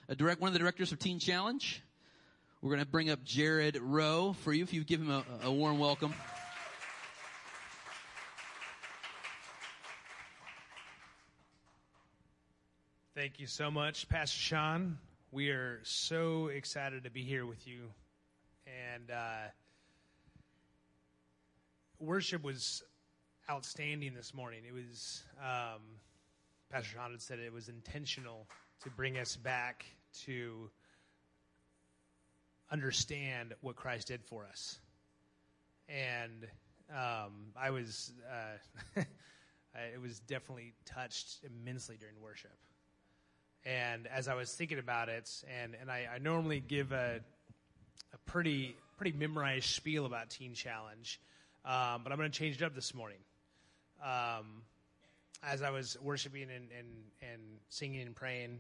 one of the directors of Teen Challenge. We're going to bring up Jared Rowe for you, if you give him a warm welcome. Thank you so much, Pastor Sean. We are so excited to be here with you. And worship was outstanding this morning. It was, Pastor Sean had said it was intentional to bring us back to understand what Christ did for us. And I was definitely touched immensely during worship. And as I was thinking about it, and I normally give a pretty memorized spiel about Teen Challenge, but I'm going to change it up this morning. As I was worshiping and singing and praying,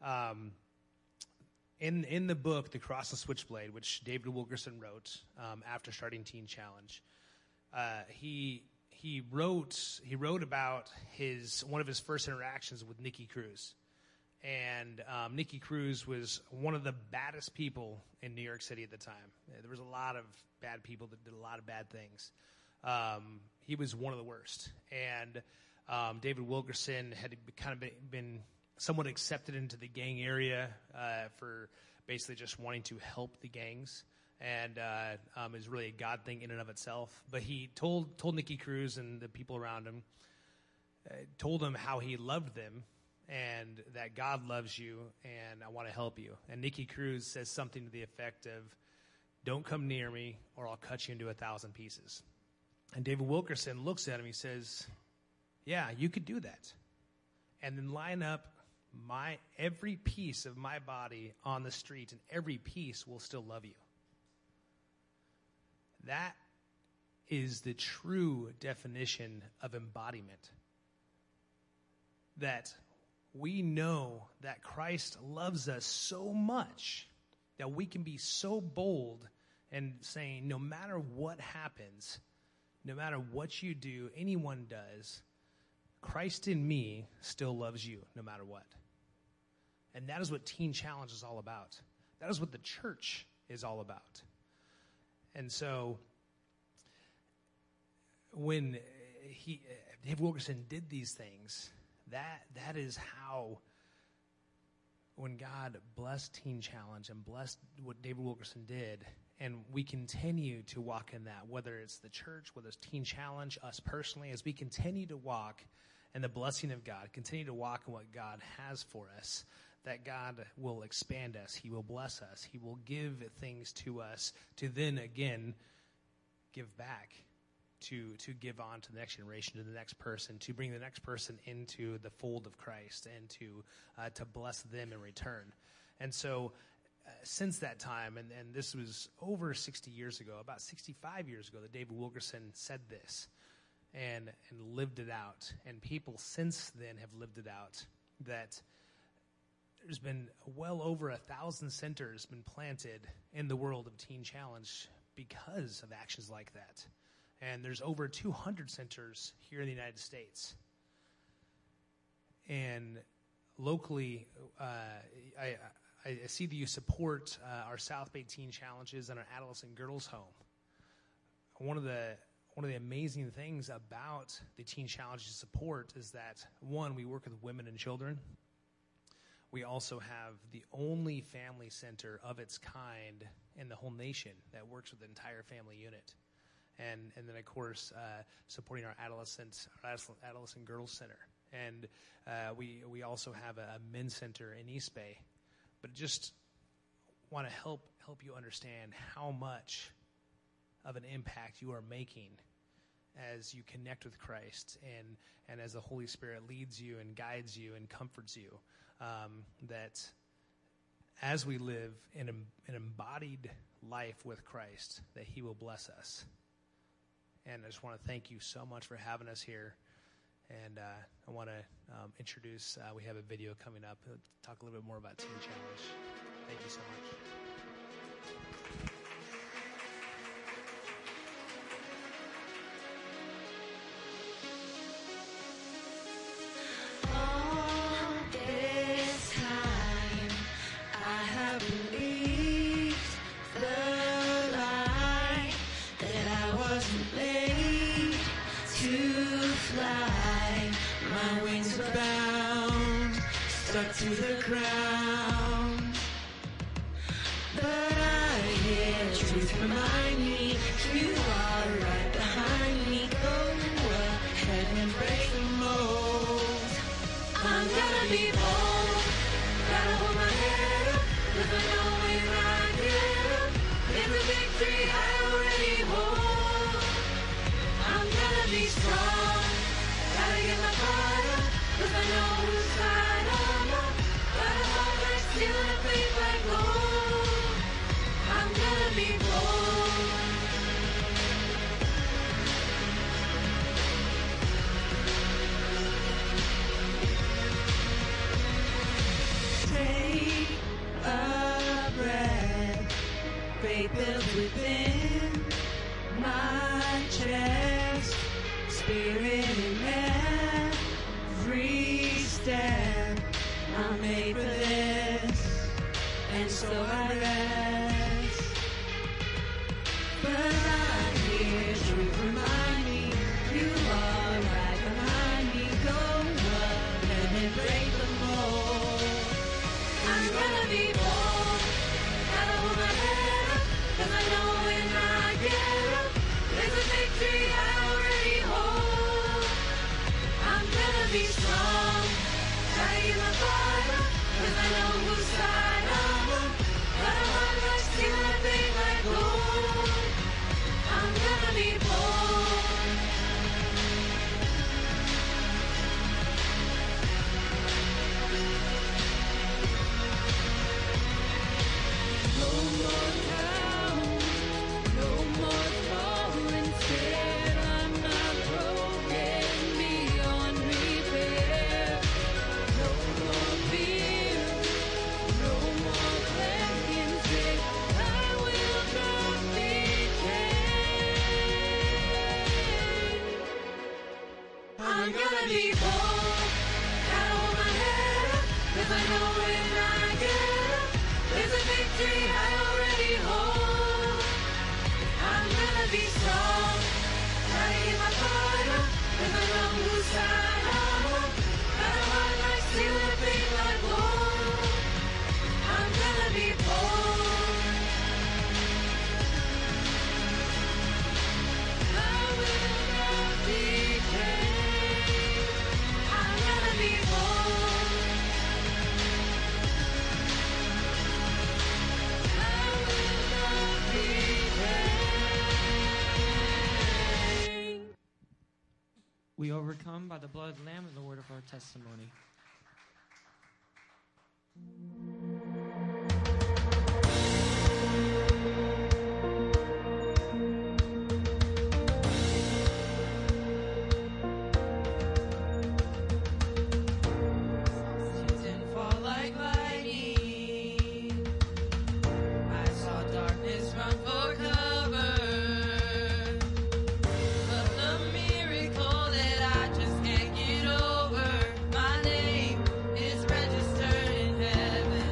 in the book The Cross and Switchblade, which David Wilkerson wrote after starting Teen Challenge, he wrote about one of his first interactions with Nicky Cruz. And Nicky Cruz was one of the baddest people in New York City at the time. There was a lot of bad people that did a lot of bad things. He was one of the worst. And David Wilkerson had kind of been somewhat accepted into the gang area for basically just wanting to help the gangs. And is really a God thing in and of itself. But he told Nicky Cruz and the people around him, told him how he loved them, and that God loves you, and I want to help you. And Nicky Cruz says something to the effect of, "Don't come near me, or I'll cut you into 1,000 pieces." And David Wilkerson looks at him, he says, "Yeah, you could do that. And then line up every piece of my body on the street, and every piece will still love you." That is the true definition of embodiment. That we know that Christ loves us so much that we can be so bold and saying, no matter what happens, no matter what you do, anyone does, Christ in me still loves you no matter what. And that is what Teen Challenge is all about. That is what the church is all about. And so when Dave Wilkerson did these things, that is how, when God blessed Teen Challenge and blessed what David Wilkerson did, and we continue to walk in that, whether it's the church, whether it's Teen Challenge, us personally, as we continue to walk in the blessing of God, continue to walk in what God has for us, that God will expand us, He will bless us, He will give things to us to then again give back. To give on to the next generation, to the next person, to bring the next person into the fold of Christ, and to bless them in return. And so since that time, and this was over 60 years ago, about 65 years ago, that David Wilkerson said this and lived it out. And people since then have lived it out, that there's been well over 1,000 centers been planted in the world of Teen Challenge because of actions like that. And there's over 200 centers here in the United States. And locally, I see that you support our South Bay Teen Challenges and our Adolescent Girls Home. One of the amazing things about the Teen Challenges support is that, one, we work with women and children. We also have the only family center of its kind in the whole nation that works with the entire family unit. And then, of course, supporting our Adolescent Girls Center. And we also have a men's center in East Bay. But just want to help you understand how much of an impact you are making as you connect with Christ and as the Holy Spirit leads you and guides you and comforts you. That as we live in an embodied life with Christ, that He will bless us. And I just want to thank you so much for having us here. And I want to introduce, we have a video coming up. Talk a little bit more about Teen Challenge. Thank you so much. All this time to the ground. But I hear truth remind me you are right behind me. Go ahead and break the mold. I'm gonna be bold, gotta hold my head up, 'cause I know when I get up, it's a victory I already hold. I'm gonna be strong, gotta get my pride up, 'cause I know whose side I'm on. Got a heart like steel and a faith like gold. I'm gonna be bold. Take a breath, faith built within my chest, spirit in every step. I'm made for this, and so I rest. But I hear truth remind me you are right behind me. Go ahead and break the mold. I'm gonna be bold, gotta hold my head up, 'cause I know when I get up, there's a victory I already hold. I'm gonna be strong, gotta get my pride up, 'cause I know whose side I'm on. Got a heart like steel and faith like gold. I'm gonna be bold. No more down, no more falling scared. I'm not broken beyond repair. No more fear, no more blanking sick. I will not be changed. I'm gonna be bold, gotta hold my head up, 'cause I know when I get up, there's a victory I already hold. I'm gonna be strong, gotta get my pride up, 'cause I know whose side I'm on. Got a heart like steel and faith like gold. I'm gonna be bold. I will not be changed. I'm gonna be bold. I will not be changed. We overcome by the blood of the Lamb and the word of our testimony. Didn't fall like lightning. I saw darkness run for cover. But the miracle that I just can't get over. My name is registered in heaven.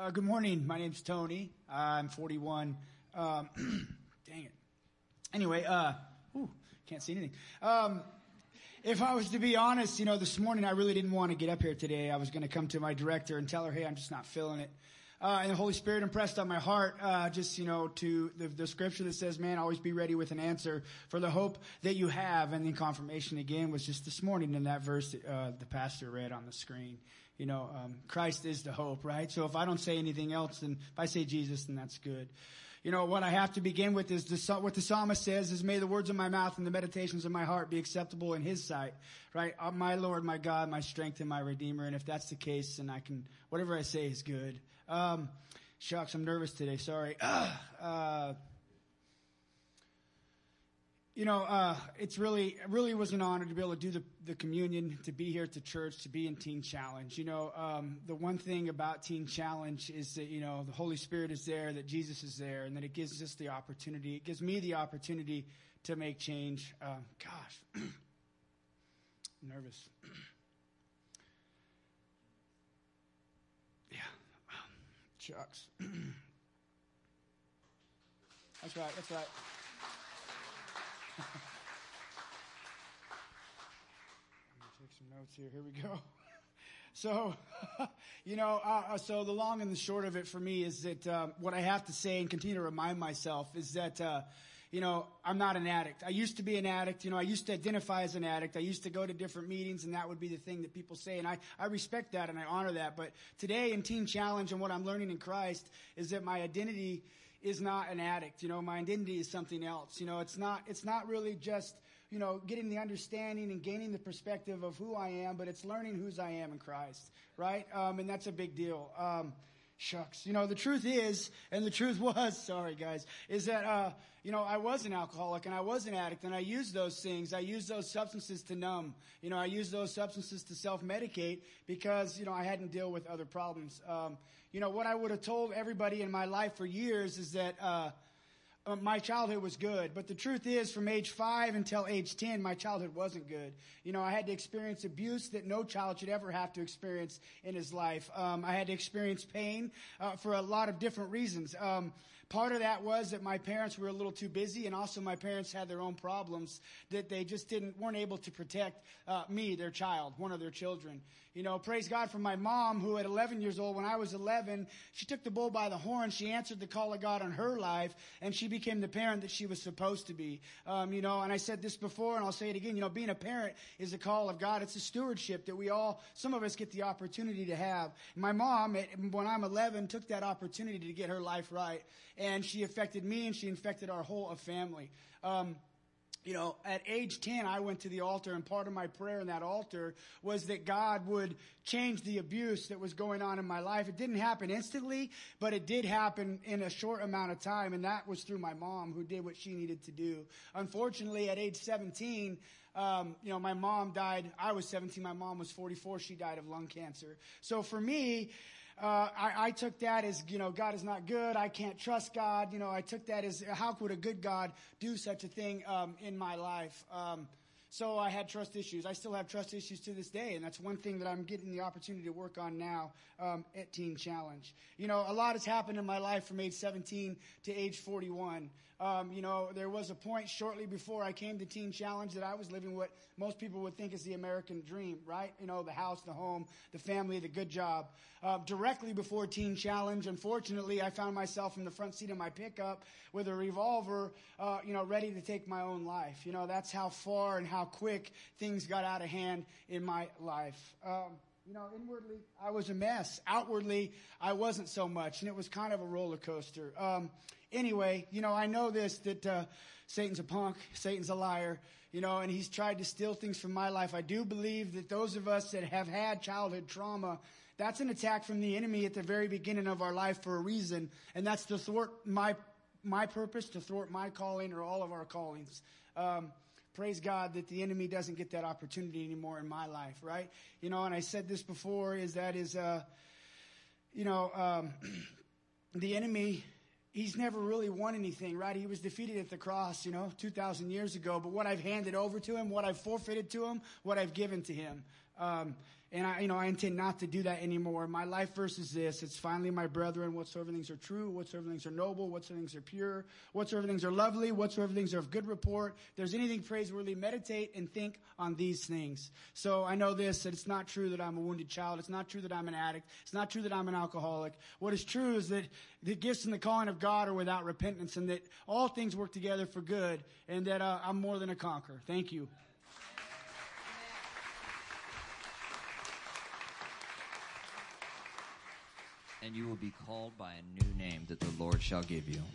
Good morning. My name's Tony. I'm 41. Dang it. Anyway, can't see anything. If I was to be honest, this morning I really didn't want to get up here today. I was going to come to my director and tell her, hey, I'm just not feeling it. And the Holy Spirit impressed on my heart, to the scripture that says, man, always be ready with an answer for the hope that you have. And then confirmation again was just this morning in that verse that the pastor read on the screen. Christ is the hope, right? So if I don't say anything else, then if I say Jesus, then that's good. What I have to begin with is what the psalmist says is, may the words of my mouth and the meditations of my heart be acceptable in his sight, right? My Lord, my God, my strength and my Redeemer. And if that's the case, then whatever I say is good. Shucks, I'm nervous today. Sorry. It really was an honor to be able to do the communion, to be here at the church, to be in Teen Challenge. The one thing about Teen Challenge is that, the Holy Spirit is there, that Jesus is there, and that it gives us the opportunity. It gives me the opportunity to make change. I'm nervous. Yeah. Shucks. That's right. I'm going to take some notes here. Here we go. So, so the long and the short of it for me is that what I have to say and continue to remind myself is that, I'm not an addict. I used to be an addict. I used to identify as an addict. I used to go to different meetings, and that would be the thing that people say. And I respect that, and I honor that. But today in Teen Challenge and what I'm learning in Christ is that my identity is not an addict. My identity is something else. It's not really just, getting the understanding and gaining the perspective of who I am, but it's learning whose I am in Christ, right? And that's a big deal. Shucks. The truth is, and the truth was, sorry guys, is that, I was an alcoholic and I was an addict, and I used those things. I used those substances to numb. I used those substances to self-medicate because, I hadn't dealt with other problems. What I would have told everybody in my life for years is that, my childhood was good, but the truth is, from age 5 until age 10, my childhood wasn't good. I had to experience abuse that no child should ever have to experience in his life. I had to experience pain for a lot of different reasons. Part of that was that my parents were a little too busy, and also my parents had their own problems that they just weren't able to protect me, their child, one of their children. Praise God for my mom, who at 11 years old, when I was 11, she took the bull by the horn. She answered the call of God on her life, and she became the parent that she was supposed to be. And I said this before, and I'll say it again. Being a parent is a call of God. It's a stewardship that some of us get the opportunity to have. My mom, when I'm 11, took that opportunity to get her life right, and she affected me, and she infected our whole family. At age 10, I went to the altar, and part of my prayer in that altar was that God would change the abuse that was going on in my life. It didn't happen instantly, but it did happen in a short amount of time, and that was through my mom, who did what she needed to do. Unfortunately, at age 17, my mom died. I was 17. My mom was 44. She died of lung cancer. So for me, I took that as, God is not good. I can't trust God. I took that as, how could a good God do such a thing in my life? So I had trust issues. I still have trust issues to this day, and that's one thing that I'm getting the opportunity to work on now at Teen Challenge. A lot has happened in my life from age 17 to age 41. There was a point shortly before I came to Teen Challenge that I was living what most people would think is the American dream, right? The house, the home, the family, the good job. Directly before Teen Challenge, unfortunately, I found myself in the front seat of my pickup with a revolver, ready to take my own life. That's how far and how quick things got out of hand in my life. Inwardly, I was a mess. Outwardly, I wasn't so much, and it was kind of a roller coaster. Anyway, I know this, that Satan's a punk, Satan's a liar, and he's tried to steal things from my life. I do believe that those of us that have had childhood trauma, that's an attack from the enemy at the very beginning of our life for a reason, and that's to thwart my purpose, to thwart my calling or all of our callings. Praise God that the enemy doesn't get that opportunity anymore in my life, right? And I said this before, the enemy, he's never really won anything, right? He was defeated at the cross, 2,000 years ago. But what I've handed over to him, what I've forfeited to him, what I've given to him. And I intend not to do that anymore. My life verse is this. It's finally, my brethren, whatsoever things are true, whatsoever things are noble, whatsoever things are pure, whatsoever things are lovely, whatsoever things are of good report. If there's anything praiseworthy, meditate and think on these things. So I know this, that it's not true that I'm a wounded child. It's not true that I'm an addict. It's not true that I'm an alcoholic. What is true is that the gifts and the calling of God are without repentance, and that all things work together for good, and that I'm more than a conqueror. Thank you. And you will be called by a new name that the Lord shall give you.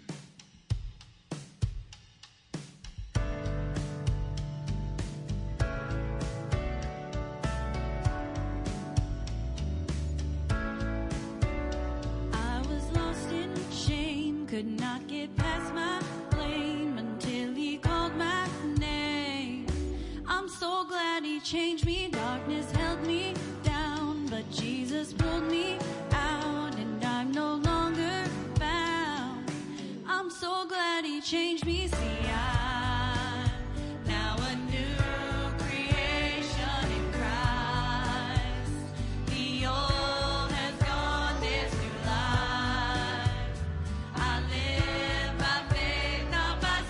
I was lost in shame, could not get past my blame until he called my name. I'm so glad he changed me. Darkness held me down, but Jesus pulled me out, and I'm no longer bound. I'm so glad he changed me. See, I'm now a new creation in Christ. The old has gone, there's new life. I live by faith, not by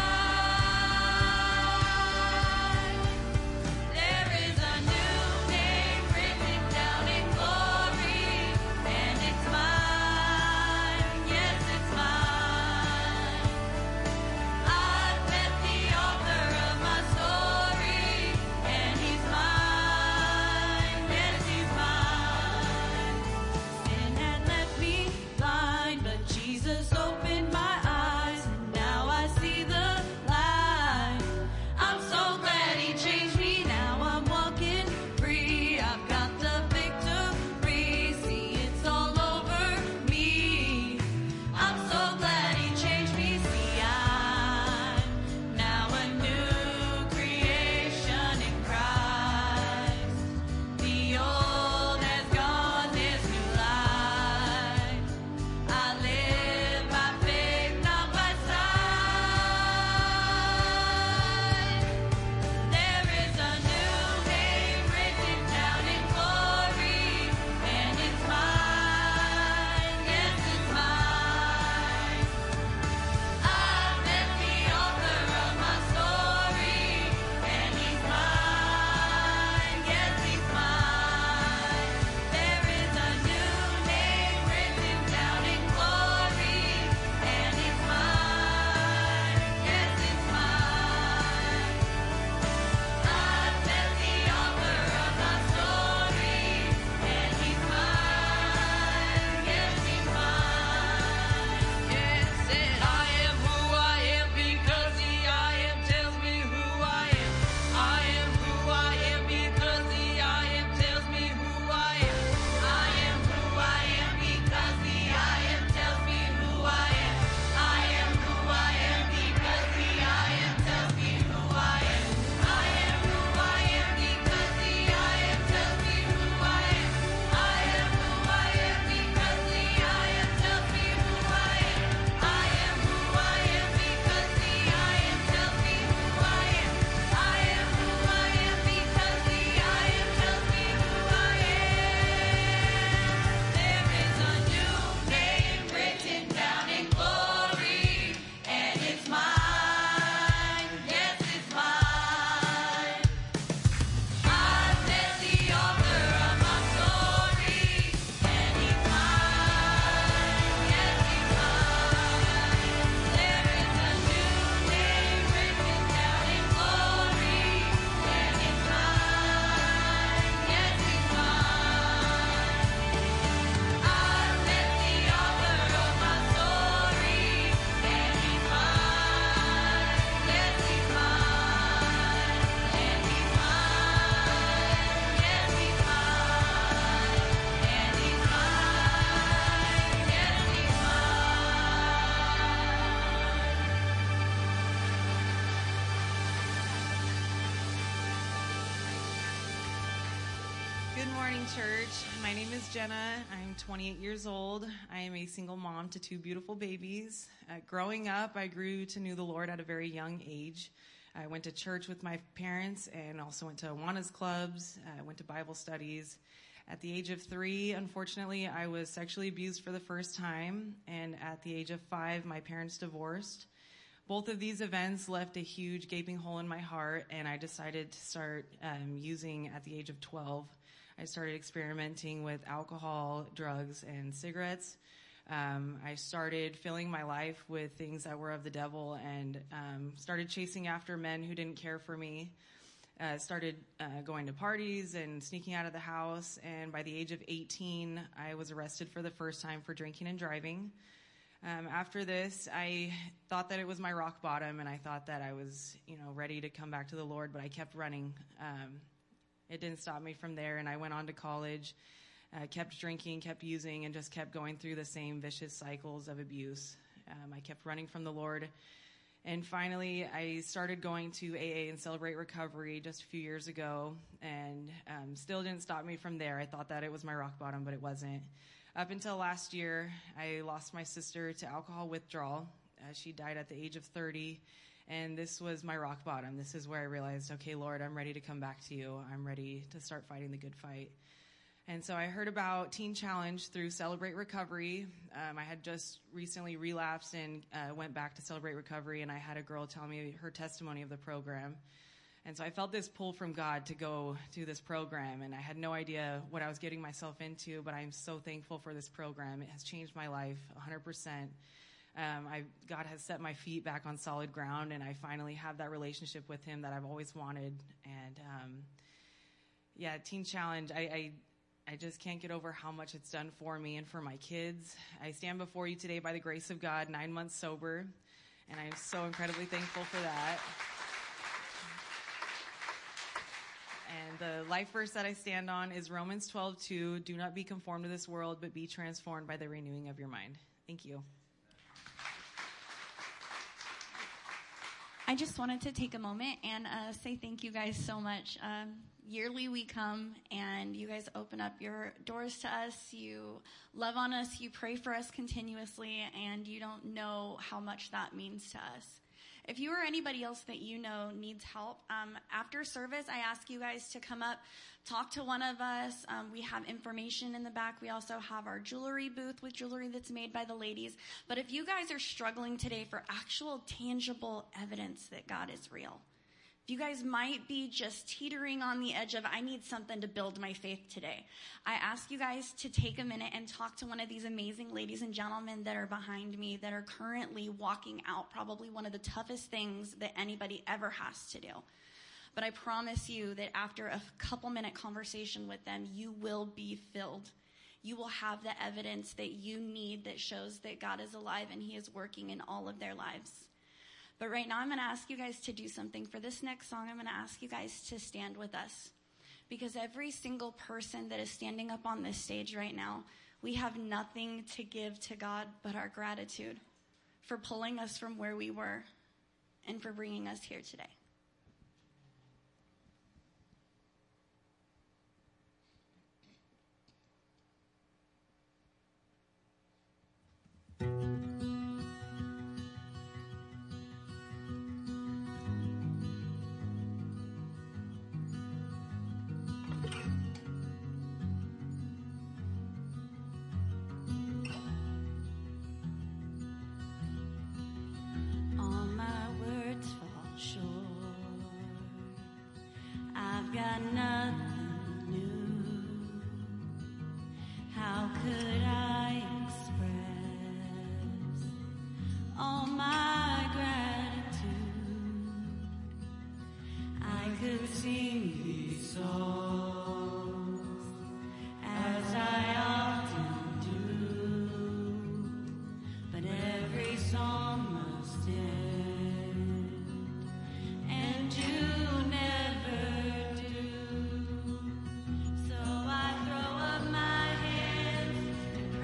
sight. There is a new name written down in glory, and it's mine, yes, it's mine. I've met the author of my story, and he's mine, yes, he's mine. Sin had left me blind, but Jesus opened my eyes, and now I see the light. I'm so glad he changed me, now I'm walking free. I've got the victory, see, it's all over me. I'm so glad he changed me, see, I'm now a new creation in Christ. The old has gone, there's new life. I live by faith, not by sight. There is a new name written down in glory, and it's mine, yes, it's mine. I've met the author of my story, and he's mine, yes, he's mine. There is a new name written down in glory, and it's mine, yes, it's mine. I've met the author of my story, and he's mine, yes, he's mine. Yes, said I am who I am because the I am tells me who I am. I am who I am because the I am tells me who I am. I am who I am because the I am tells me who I am. I am who I am because the I am tells me who I am. I am who I am because the I am tells me who I am. I am who I am because the I am tells me who I am. I am who I am because the I am tells me who I am. I am who I am because the I am tells me who I am. There is a new name written down in glory, and it's mine, yes, it's mine. I've met the author of my story, and he's mine, yes, he's mine. There is a new name written down in glory, and it's mine, yes, he's mine. I've met the author of my story, and he's mine, yes, he's mine. And he's mine, yes, he's mine. And he's mine, yes, he's Good morning, church. My name is Jenna. I'm 28 years old. I am a single mom to two beautiful babies. Growing up, I grew to know the Lord at a very young age. I went to church with my parents and also went to Awanas clubs. I went to Bible studies. At the age of 3, unfortunately, I was sexually abused for the first time. And at the age of 5, my parents divorced. Both of these events left a huge gaping hole in my heart, and I decided to start using at the age of 12. I started experimenting with alcohol, drugs, and cigarettes. I started filling my life with things that were of the devil and started chasing after men who didn't care for me. Started going to parties and sneaking out of the house. And by the age of 18, I was arrested for the first time for drinking and driving. After this, I thought that it was my rock bottom, and I thought that I was, ready to come back to the Lord, but I kept running. It didn't stop me from there, and I went on to college. Kept drinking, kept using, and just kept going through the same vicious cycles of abuse. I kept running from the Lord. And finally, I started going to AA and Celebrate Recovery just a few years ago, and still didn't stop me from there. I thought that it was my rock bottom, but it wasn't. Up until last year, I lost my sister to alcohol withdrawal. She died at the age of 30, and this was my rock bottom. This is where I realized, okay, Lord, I'm ready to come back to you. I'm ready to start fighting the good fight. And so I heard about Teen Challenge through Celebrate Recovery. I had just recently relapsed and went back to Celebrate Recovery, and I had a girl tell me her testimony of the program. And so I felt this pull from God to go to this program, and I had no idea what I was getting myself into, but I'm so thankful for this program. It has changed my life 100%. God has set my feet back on solid ground, and I finally have that relationship with Him that I've always wanted. And Teen Challenge, I just can't get over how much it's done for me and for my kids. I stand before you today by the grace of God, 9 months sober, and I'm so incredibly thankful for that. And the life verse that I stand on is Romans 12:2. Do not be conformed to this world, but be transformed by the renewing of your mind. Thank you. I just wanted to take a moment and say thank you guys so much. Yearly we come and you guys open up your doors to us. You love on us. You pray for us continuously, and you don't know how much that means to us. If you or anybody else that you know needs help, after service, I ask you guys to come up, talk to one of us. We have information in the back. We also have our jewelry booth with jewelry that's made by the ladies. But if you guys are struggling today for actual tangible evidence that God is real, if you guys might be just teetering on the edge of, I need something to build my faith today, I ask you guys to take a minute and talk to one of these amazing ladies and gentlemen that are behind me that are currently walking out probably one of the toughest things that anybody ever has to do. But I promise you that after a couple-minute conversation with them, you will be filled. You will have the evidence that you need that shows that God is alive and He is working in all of their lives. But right now, I'm going to ask you guys to do something. For this next song, I'm going to ask you guys to stand with us. Because every single person that is standing up on this stage right now, we have nothing to give to God but our gratitude for pulling us from where we were and for bringing us here today. Got nothing new. How could I express all my gratitude? I could sing these songs as I often do, but every song must end, and you never. So I throw up my hands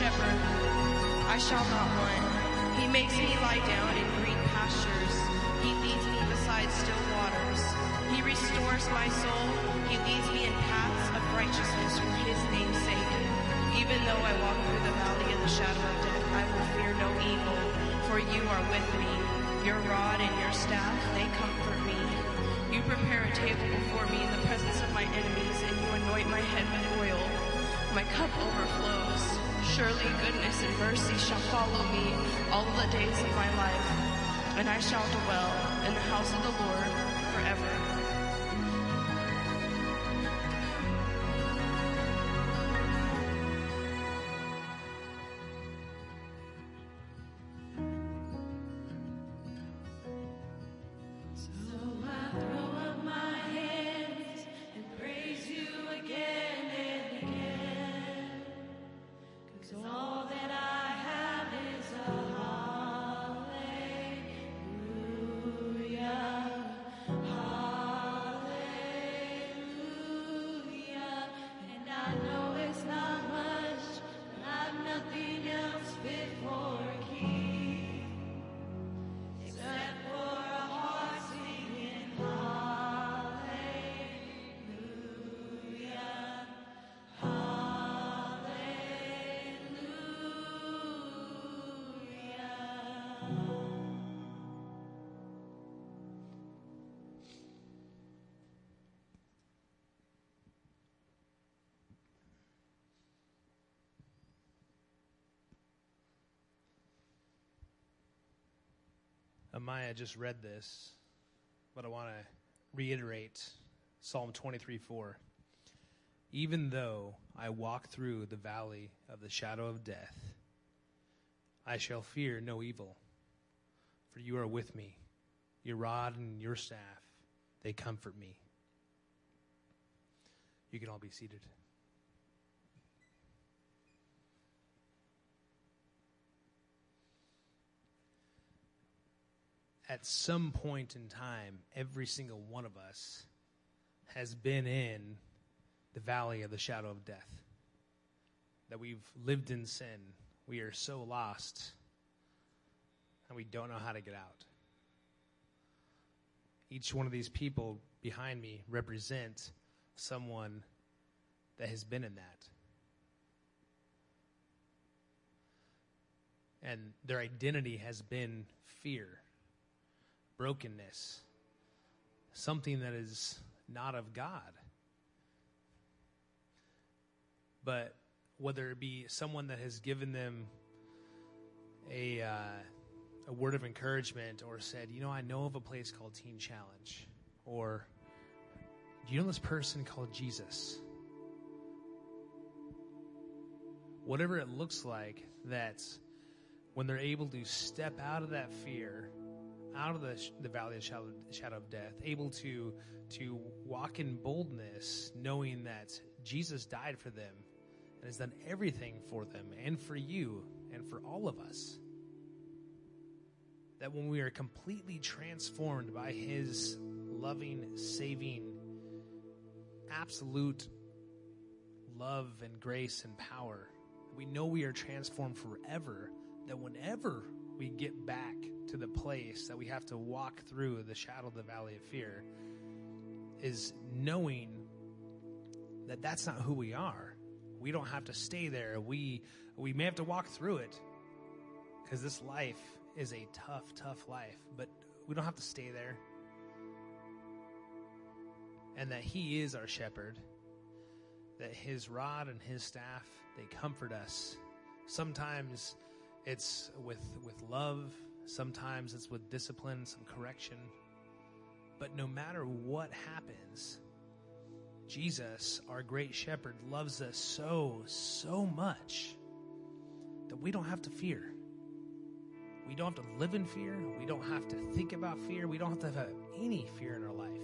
shepherd. I shall not want. He makes me lie down in green pastures. He leads me beside still waters. He restores my soul. He leads me in paths of righteousness for his name's sake. Even though I walk through the valley of the shadow of death, I will fear no evil, for you are with me. Your rod and your staff, they comfort me. You prepare a table before me in the presence of my enemies, and you anoint my head with oil. My cup overflows. Surely goodness and mercy shall follow me all the days of my life, and I shall dwell in the house of the Lord forever. Amaya just read this, but I want to reiterate Psalm 23:4. Even though I walk through the valley of the shadow of death, I shall fear no evil, for you are with me. Your rod and your staff, they comfort me. You can all be seated. At some point in time, every single one of us has been in the valley of the shadow of death. That we've lived in sin. We are so lost, and we don't know how to get out. Each one of these people behind me represent someone that has been in that. And their identity has been fear, brokenness, something that is not of God. But whether it be someone that has given them a word of encouragement or said, you know, I know of a place called Teen Challenge, or do you know this person called Jesus? Whatever it looks like, that when they're able to step out of that fear, out of the valley of the shadow of death, able to walk in boldness, knowing that Jesus died for them and has done everything for them and for you and for all of us. That when we are completely transformed by his loving, saving, absolute love and grace and power, we know we are transformed forever, that whenever we get back to the place that we have to walk through the shadow of the valley of fear, is knowing that that's not who we are. We don't have to stay there. We may have to walk through it, because this life is a tough life, but we don't have to stay there. And that he is our shepherd, that his rod and his staff, they comfort us. Sometimes it's with love, sometimes it's with discipline, some correction. But no matter what happens, Jesus, our great shepherd, loves us so much that we don't have to fear. We don't have to live in fear. We don't have to think about fear. We don't have to have any fear in our life.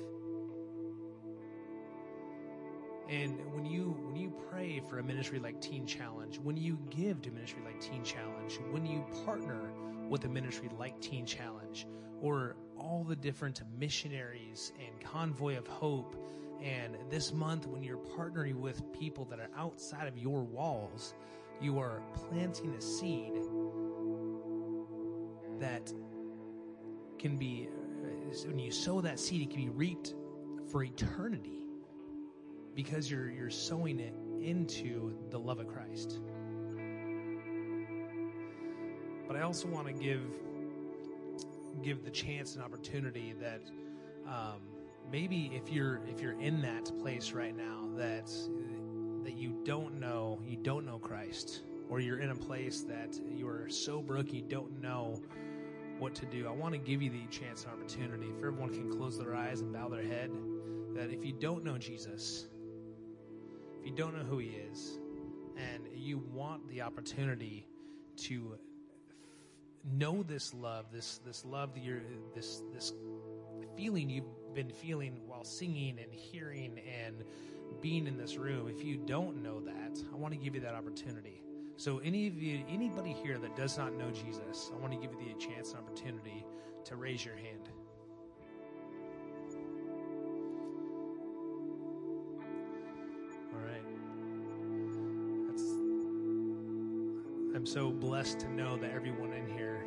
And when you pray for a ministry like Teen Challenge, when you give to a ministry like Teen Challenge, when you partner with a ministry like Teen Challenge, or all the different missionaries and Convoy of Hope, and this month when you're partnering with people that are outside of your walls, You are planting a seed that can be, when you sow that seed, it can be reaped for eternity because you're sowing it into the love of Christ. But I also want to give the chance and opportunity that maybe if you're in that place right now that you don't know Christ, or you're in a place that you are so broken you don't know what to do, I want to give you the chance and opportunity, if everyone can close their eyes and bow their head, that if you don't know Jesus, if you don't know who he is, and you want the opportunity to know this love, this love that this feeling you've been feeling while singing and hearing and being in this room, if you don't know that, I want to give you that opportunity. So anybody here that does not know Jesus, I want to give you the chance and opportunity to raise your hand. All right. I'm so blessed to know that everyone in here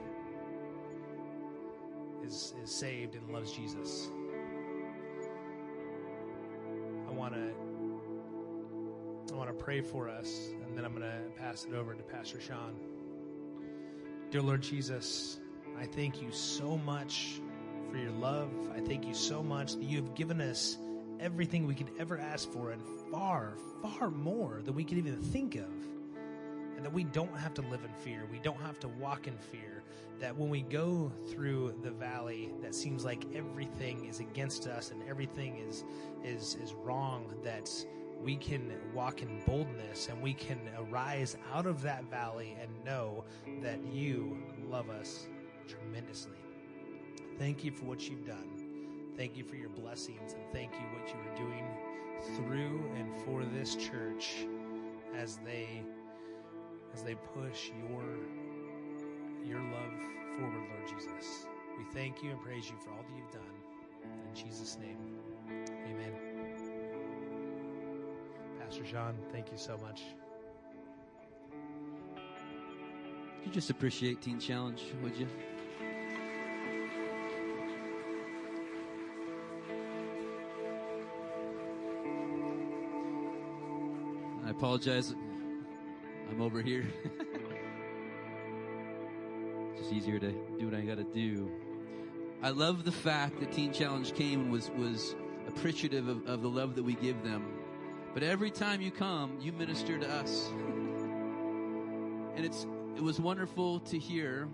is saved and loves Jesus. I want to pray for us, and then I'm going to pass it over to Pastor Sean. Dear Lord Jesus, I thank you so much for your love. I thank you so much that you have given us everything we could ever ask for, and far, far more than we could even think of. And that we don't have to live in fear. We don't have to walk in fear. That when we go through the valley that seems like everything is against us and everything is wrong, that we can walk in boldness and we can arise out of that valley and know that you love us tremendously. Thank you for what you've done. Thank you for your blessings, and thank you what you are doing through and for this church as they push your love forward, Lord Jesus. We thank you and praise you for all that you've done. In Jesus' name, amen. Pastor Sean, thank you so much. Could you just appreciate Teen Challenge, would you? I apologize. I'm over here. It's just easier to do what I got to do. I love the fact that Teen Challenge came and was appreciative of the love that we give them. But every time you come, you minister to us. And it was wonderful to hear,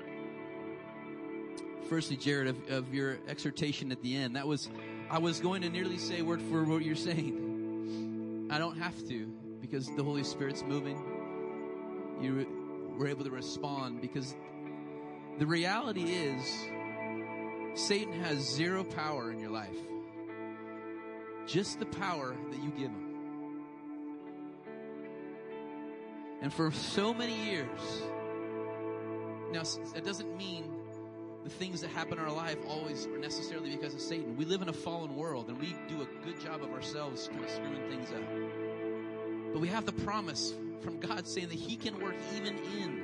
firstly, Jared, of your exhortation at the end. I was going to nearly say word for what you're saying. I don't have to, because the Holy Spirit's moving. You were able to respond, because the reality is Satan has zero power in your life. Just the power that you give him. And for so many years, now that doesn't mean the things that happen in our life always are necessarily because of Satan. We live in a fallen world, and we do a good job of ourselves kind of screwing things up. But we have the promise from God saying that he can work even in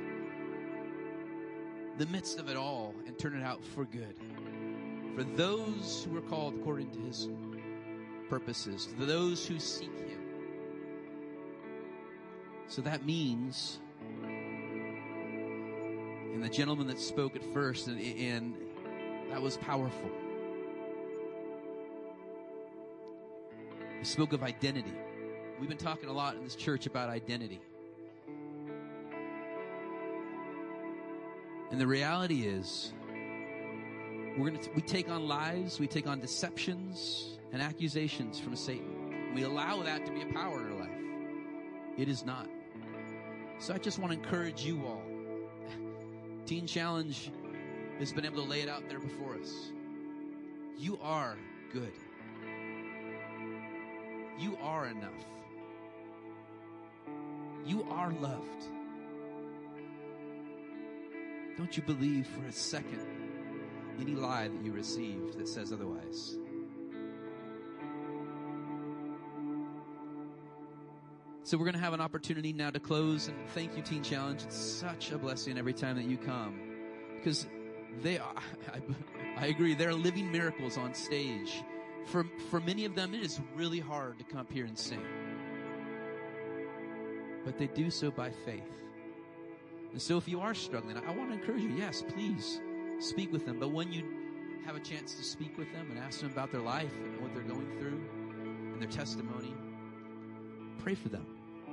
the midst of it all and turn it out for good. For those who are called according to his purposes, for those who seek him. So that means, and the gentleman that spoke at first, and that was powerful. He spoke of identity. We've been talking a lot in this church about identity. And the reality is, we take on lies, we take on deceptions and accusations from Satan. We allow that to be a power in our life. It is not. So I just want to encourage you all. Teen Challenge has been able to lay it out there before us. You are good. You are enough. You are loved. Don't you believe for a second any lie that you receive that says otherwise. So we're going to have an opportunity now to close, and thank you, Teen Challenge. It's such a blessing every time that you come, because they are, I agree, they're living miracles on stage. For many of them, it is really hard to come up here and sing. But they do so by faith. And so if you are struggling, I want to encourage you, yes, please speak with them. But when you have a chance to speak with them and ask them about their life and what they're going through and their testimony, pray for them.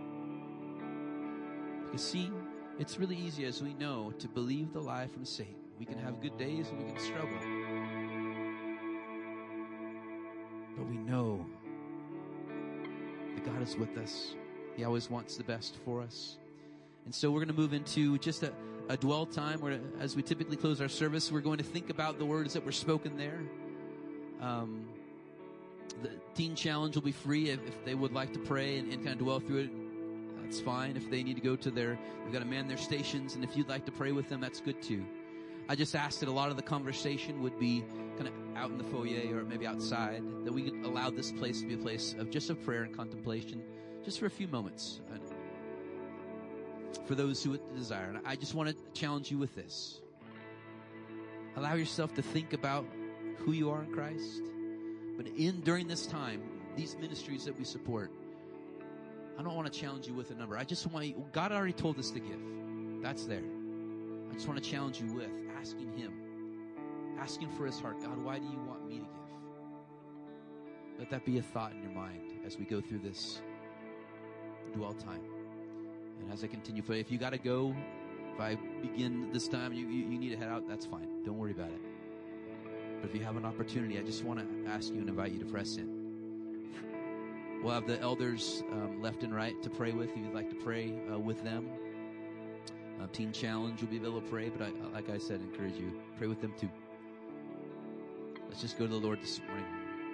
Because see, it's really easy, as we know, to believe the lie from Satan. We can have good days and we can struggle. But we know that God is with us. He always wants the best for us. And so we're going to move into just a dwell time where, as we typically close our service, we're going to think about the words that were spoken there. The Teen Challenge will be free if they would like to pray and kind of dwell through it. That's fine. If they need to go to they've got to man their stations, and if you'd like to pray with them, that's good too. I just asked that a lot of the conversation would be kind of out in the foyer or maybe outside, that we could allow this place to be a place of just of prayer and contemplation, just for a few moments, for those who would desire. And I just want to challenge you with this. Allow yourself to think about who you are in Christ. But during this time, these ministries that we support, I don't want to challenge you with a number. I just want you, God already told us to give. That's there. I just want to challenge you with asking Him. Asking for His heart. God, why do you want me to give? Let that be a thought in your mind as we go through this dwell time. And as I continue, if you got to go, if I begin this time, you need to head out, that's fine. Don't worry about it. But if you have an opportunity, I just want to ask you and invite you to press in. We'll have the elders left and right to pray with. If you'd like to pray with them. Teen Challenge will be able to pray, but like I said, encourage you. Pray with them too. Let's just go to the Lord this morning.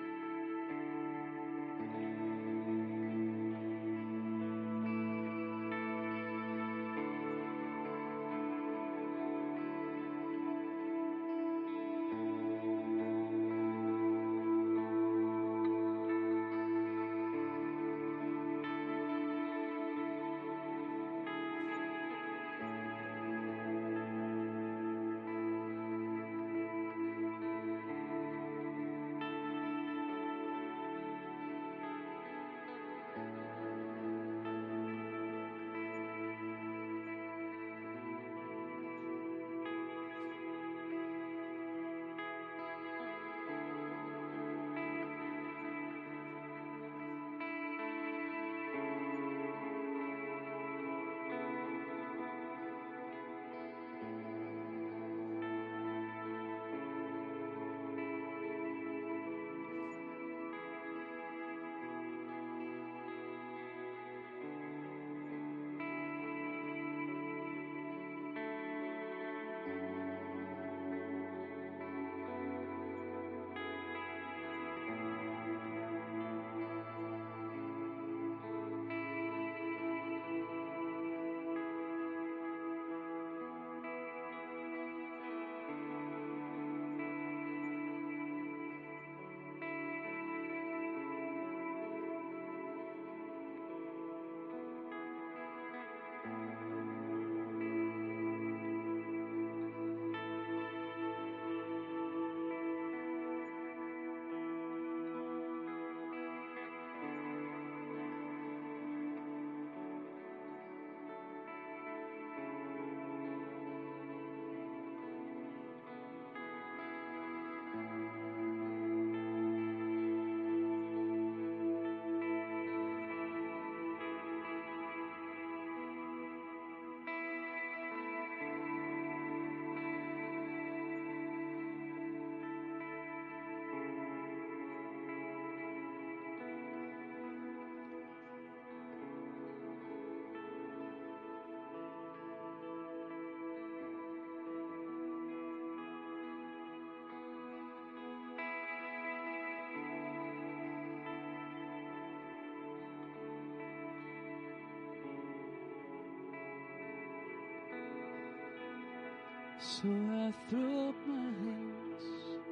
So I throw up my hands,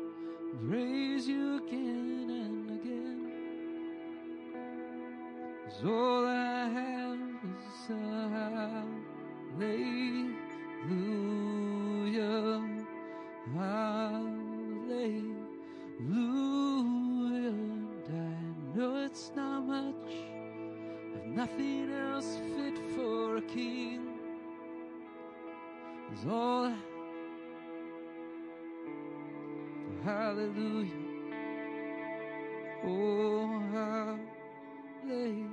praise you again and again. 'Cause all I have hallelujah. And I know it's not much, I've nothing else fit for a king. It's all hallelujah. Oh, hallelujah.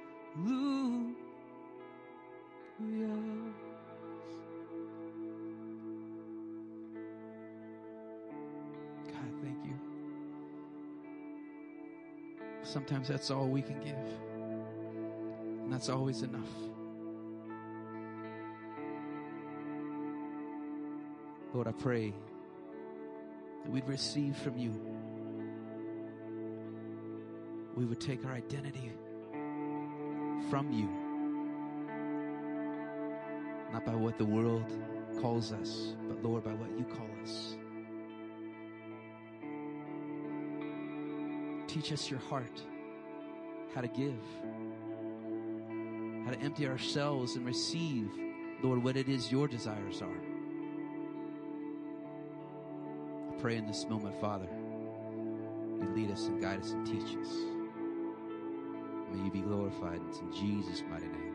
God, thank you. Sometimes that's all we can give, and that's always enough. Lord, I pray that we'd receive from you. We would take our identity from you, not by what the world calls us, but Lord, by what you call us. Teach us your heart, how to give, how to empty ourselves and receive, Lord, what it is your desires are. I pray in this moment, Father, you lead us and guide us and teach us. May you be glorified. It's in Jesus' mighty name.